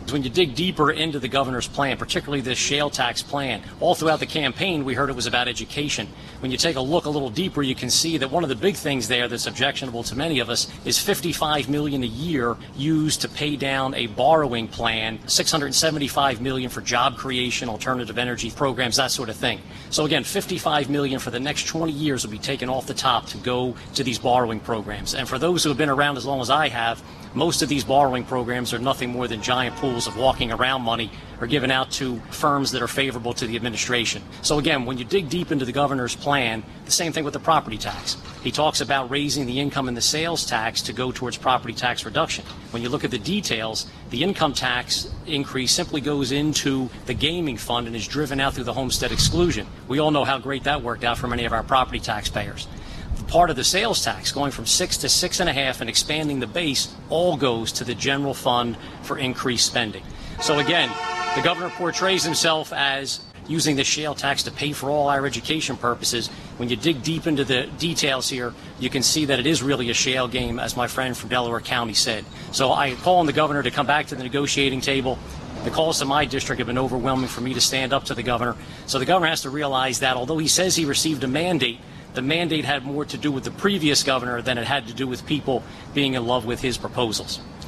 When you dig deeper into the governor's plan, particularly this shale tax plan, all throughout the campaign we heard it was about education. When you take a look a little deeper, you can see that one of the big things there that's objectionable to many of us is $55 million a year used to pay down a borrowing plan, $675 million for job creation, alternative energy programs, that sort of thing. So again, $55 million for the next 20 years will be taken off the top to go to these borrowing programs. And for those who have been around as long as I have, most of these borrowing programs are nothing more than giant pools of walking around money or given out to firms that are favorable to the administration. So again, when you dig deep into the governor's plan, the same thing with the property tax. He talks about raising the income and the sales tax to go towards property tax reduction. When you look at the details, the income tax increase simply goes into the gaming fund and is driven out through the homestead exclusion. We all know how great that worked out for many of our property taxpayers. Part of the sales tax, going from 6 to 6.5 and expanding the base, all goes to the general fund for increased spending. So again, the governor portrays himself as using the shale tax to pay for all our education purposes. When you dig deep into the details here, you can see that it is really a shale game, as my friend from Delaware County said. So I call on the governor to come back to the negotiating table. The calls to my district have been overwhelming for me to stand up to the governor. So the governor has to realize that although he says he received a mandate, the mandate had more to do with the previous governor than it had to do with people being in love with his proposals.